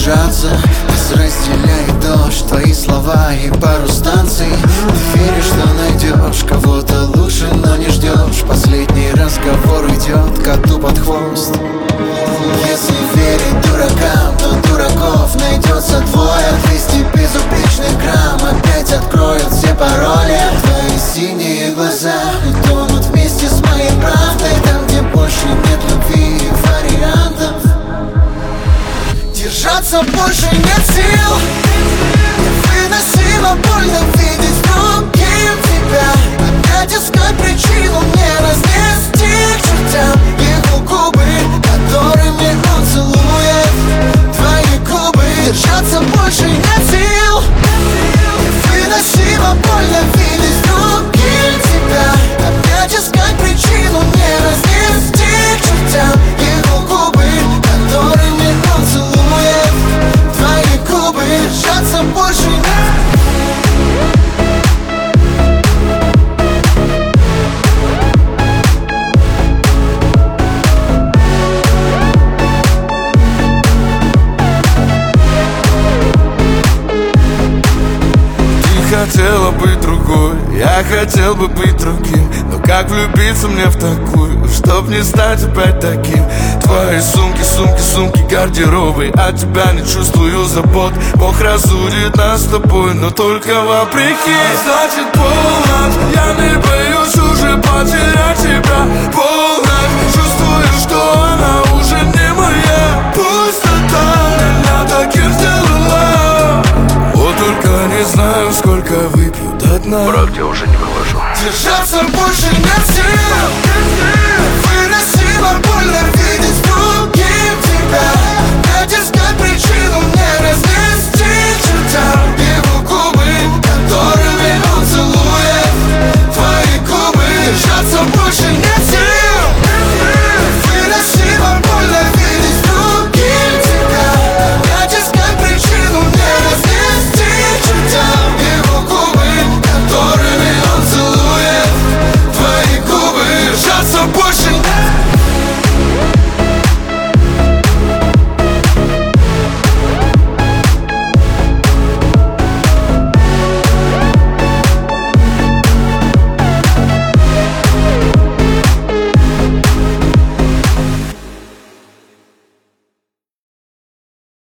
держаться. Нас разделяет дождь, твои слова и пару станций. Ты веришь, что найдешь кого-то лучше, но не ждешь. Последний разговор идет коту под хвост. Если верить дуракам, то дураков найдется двое. 200 безупречных грамм опять откроют все пароли. Твои синие глаза тонут вместе с моей правдой. Там, где больше нет любви и вариантов, держаться больше нет сил. Невыносимо больно видеть другим тебя. Опять искать причину мне разнести к чертям его губы, которыми он целует твои губы. Держаться больше нет сил. Невыносимо больно видеть другим тебя. Опять искать причину мне разнести к чертям его губы, которыми он целует твои губы. Держаться больше нет. Хотела быть другой, я хотел бы быть другим. Но как влюбиться мне в такую, чтоб не стать опять таким? Твои сумки, сумки, сумки, гардеробы. От тебя не чувствую забот. Бог разудит нас с тобой, но только вопреки. Значит, полночь, я не боюсь уже потерять тебя.